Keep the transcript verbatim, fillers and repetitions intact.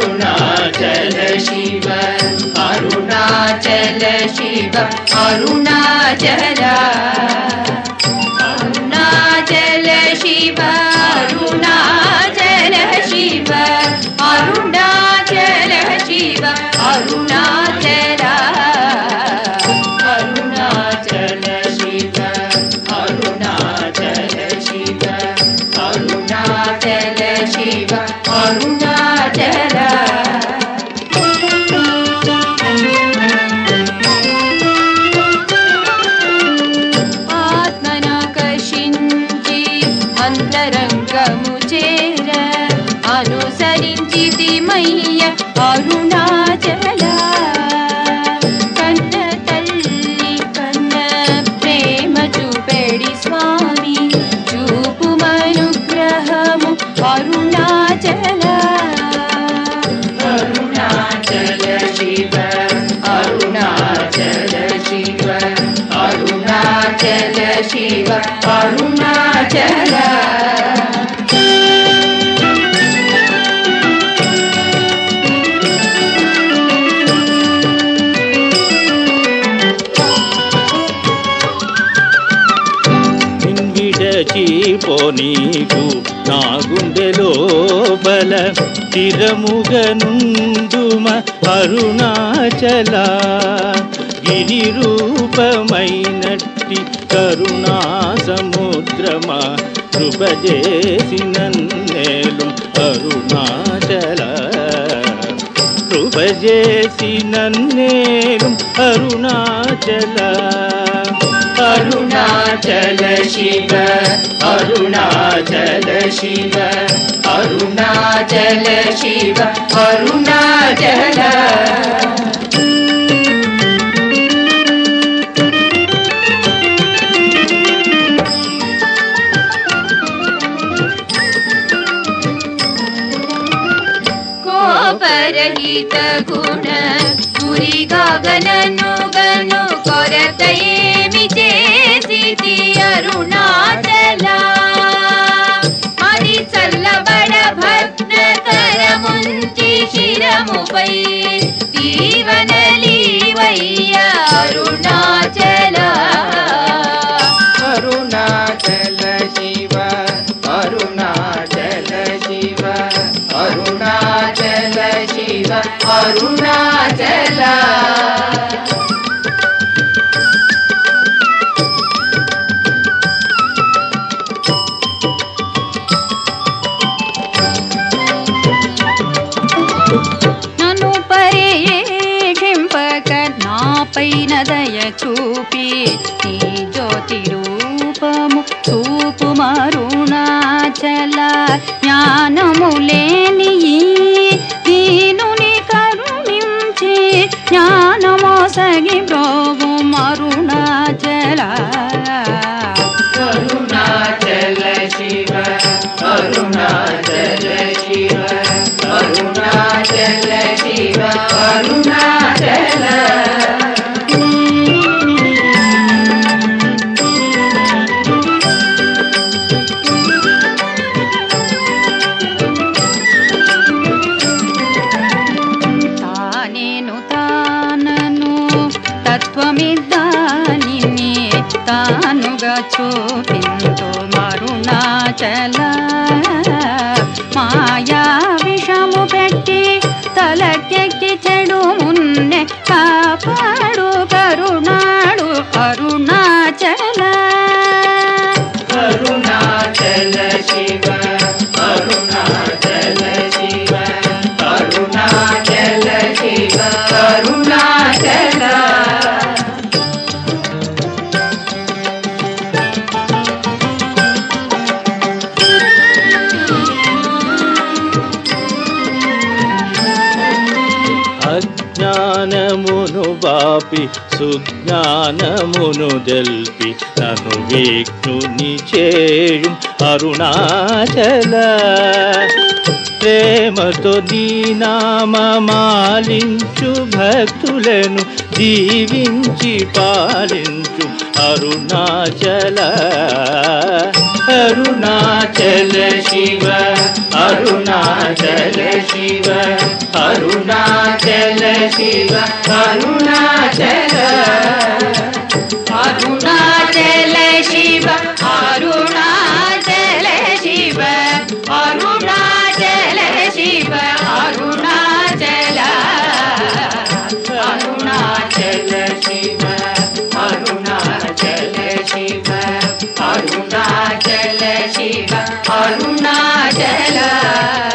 अरुणाचल शिव अरुणाचल शिव अरुणाचल अरुणाचल शिव अरुणाचल शिव अरुणाचल शिव अरुणाचल अरुणाचल शिव अरुणाचल शिव अरुणाचल शिव अरुणाचल आत्मनाकर्षिंచి అంతరంగము చేర అనుసరించితిమయ్య అరుణాచల కన్న తల్లి కన్న ప్రేమ చూపెడి స్వామి చూపు మనుగ్రహము అరుణాచల అరుణాచల శివ అరుణాచల శివ అరుణాచల శివ అరుణాచల చీపోనీకు నా గుండెలోపల చిరముగనుండుమ అరుణాచల గిరి రూపమైనట్టి కరుణా సముద్రమా కృపజేసినన్నేలు అరుణాచల కృపజేసినన్నేలు అరుణాచల अरुणाचल शिव अरुणाचल शिव अरुणाचल शिव अरुणाचल कोपरहित गुण गुरी गगननु गनु कोरतयेमि చేసితి అరుణాచల మరి చల్లబడ భగ్నకరముంచి శిరముపై దీవనలీవయ్య అరుణాచల అరుణాచల శివ అరుణాచల శివ అరుణాచల శివ అరుణాచల పైన దయ చూపి నీ జ్యోతి రూపము చూపు మరుణాచల జ్ఞానము లేని దీనుని కరుణించి జ్ఞానమోసగి బ్రోవు మరుణాచల అరుణాచల శివ అరుణాచల శివ అరుణాచల శివ అరుణాచల తత్వమిదానిని తానుగా చూపింతు మరుణాచల మాయా విషము పెట్టి తలకెక్కి చెడు మున్నె కాపాడు కరుణాడు అరుణాచల అరుణాచల శివ అరుణాచల శివ అరుణాచల శివ అరుణాచల అజ్ఞానమును బాపి సుజ్ఞానమును జల్పి నన్ను విఘ్నుని చేయు అరుణాచల ప్రేమతో దీనామమాలించు భక్తులను దీవించి పాలించు అరుణాచల అరుణాచల శివ అరుణాచల శివ అరుణాచల శివ అరుణాచల అరుణాచల శివ అరుణాచల శివ అరుణాచల శివ అరుణాచల అరుణాచల శివ అరుణాచల శివ అరుణాచల శివ అరుణాచల